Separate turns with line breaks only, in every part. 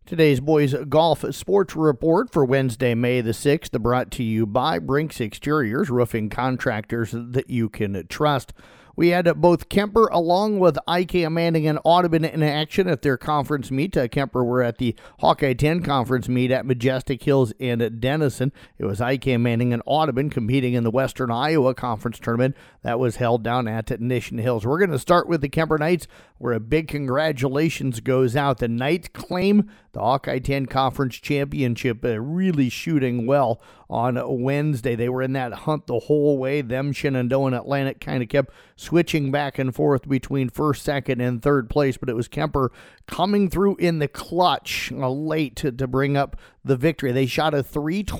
Today's Boys Golf Sports Report for Wednesday, May the 6th, brought to you by Brinks Exteriors, roofing contractors that you can trust. We had both Kemper along with IK Manning and Audubon in action at their conference meet. Kemper were at the Hawkeye 10 conference meet at Majestic Hills and Denison. It was IK Manning and Audubon competing in the Western Iowa Conference Tournament that was held down at Mission Hills. We're going to start with the Kemper Knights, where a big congratulations goes out. The Knights claim the Hawkeye 10 Conference Championship, really shooting well on Wednesday. They were in that hunt the whole way. Them, Shenandoah, and Atlantic kind of kept switching back and forth between first, second, and third place, but it was Kemper coming through in the clutch late to bring up the victory. They shot a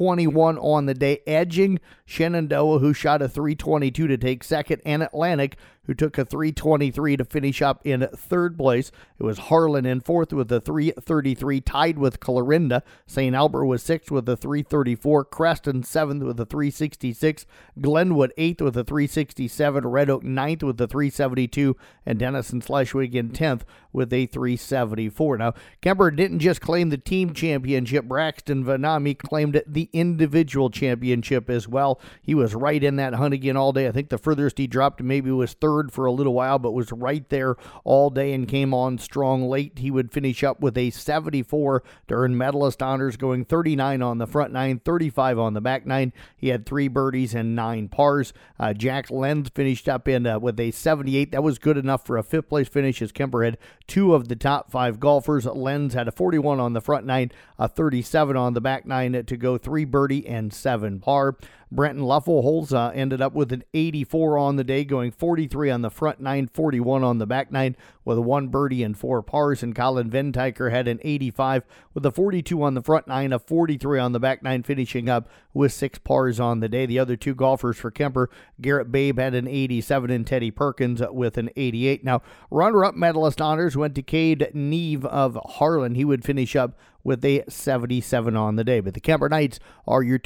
321 on the day, edging Shenandoah, who shot a 322 to take second, and Atlantic, who took a 323 to finish up in third place. It was Harlan in fourth with a 333, tied with Clarinda. St. Albert was sixth with a 334, Creston seventh with a 366, Glenwood eighth with a 367, Red Oak ninth with a 372, and Denison Schleswig in 10th with a 374. Now, Kemper didn't just claim the team championship. Braxton Vanami claimed the individual championship as well. He was right in that hunt again all day. I think the furthest he dropped maybe was third for a little while, but was right there all day and came on strong late. He would finish up with a 74 to earn medalist honors, going 39 on the front nine, 35 on the back nine. He had 3 birdies and 9 pars. Jack Lenz finished up in with a 78. That was good enough for a fifth place finish, as Kemper had 2 of the top 5 golfers. Lenz had a 41 on the front nine, a 37 on the back nine to go 3 birdie and 7 par. Brenton Luffelholz ended up with an 84 on the day, going 43 on the front nine, 41 on the back nine, with 1 birdie and 4 pars. And Colin Ventiker had an 85 with a 42 on the front nine, a 43 on the back nine, finishing up with 6 pars on the day. The other 2 golfers for Kemper, Garrett Babe had an 87 and Teddy Perkins with an 88. Now, runner-up medalist honors went to Cade Neve of Harlan. He would finish up with a 77 on the day. But the Kemper Knights are your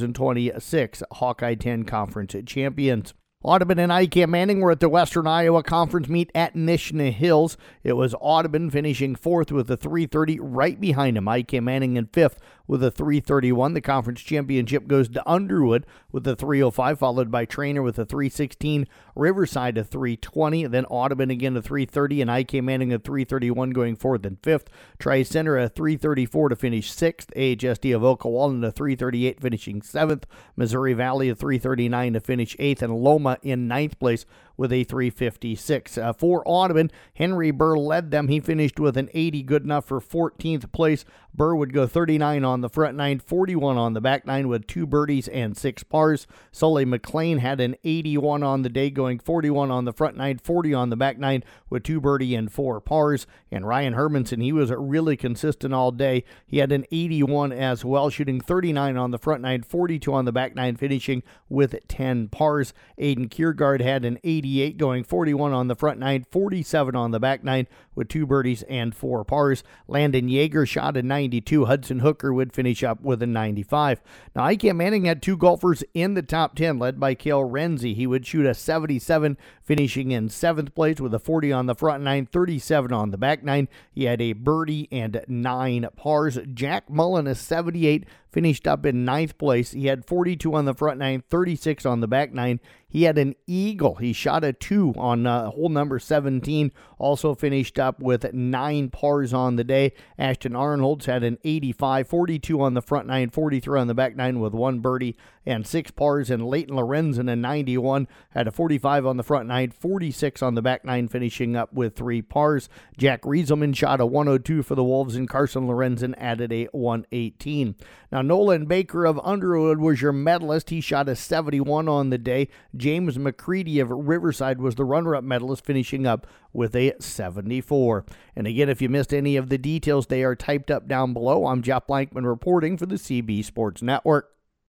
2026 Hawkeye 10 Conference champions. Audubon and IK Manning were at the Western Iowa Conference meet at Nishna Hills. It was Audubon finishing 4th with a 330, right behind him IK Manning in 5th with a 331. The conference championship goes to Underwood with a 305, followed by Trainer with a 316, Riverside a 320, then Audubon again a 330, and IK Manning a 331 going 4th and 5th. Tri-Center a 334 to finish 6th. AHSD of Oklahoma a 338 finishing 7th. Missouri Valley a 339 to finish 8th, and Loma in 9th place with a 356. For Audubon, Henry Burr led them. He finished with an 80, good enough for 14th place. Burr would go 39 on the front nine, 41 on the back nine with 2 birdies and 6 pars. Sully McLean had an 81 on the day, going 41 on the front nine, 40 on the back nine with 2 birdie and 4 pars. And Ryan Hermanson, he was really consistent all day. He had an 81 as well, shooting 39 on the front nine, 42 on the back nine, finishing with 10 pars. Aiden Kiergaard had an 88, going 41 on the front nine, 47 on the back nine with 2 birdies and 4 pars. Landon Yeager shot a 92. Hudson Hooker would finish up with a 95. Now, IK Manning had 2 golfers in the top 10, led by Cale Renzi. He would shoot a 77, finishing in 7th place with a 40 on the front nine, 37 on the back nine. He had a birdie and 9 pars. Jack Mullen, a 78, finished up in 9th place. He had 42 on the front nine, 36 on the back nine. He had an eagle. He shot a 2 on hole number 17. Also finished up with 9 pars on the day. Ashton Arnholz had an 85, 42 on the front nine, 43 on the back nine with 1 birdie and 6 pars. And Leighton Lorenzen, a 91, had a 45 on the front nine, 46 on the back nine, finishing up with 3 pars. Jack Rieselman shot a 102 for the Wolves, and Carson Lorenzen added a 118. Now, Nolan Baker of Underwood was your medalist. He shot a 71 on the day. James McCready of Riverside was the runner-up medalist, finishing up with a 74. And again, if you missed any of the details, they are typed up down below. I'm Jeff Blankman reporting for the CB Sports Network.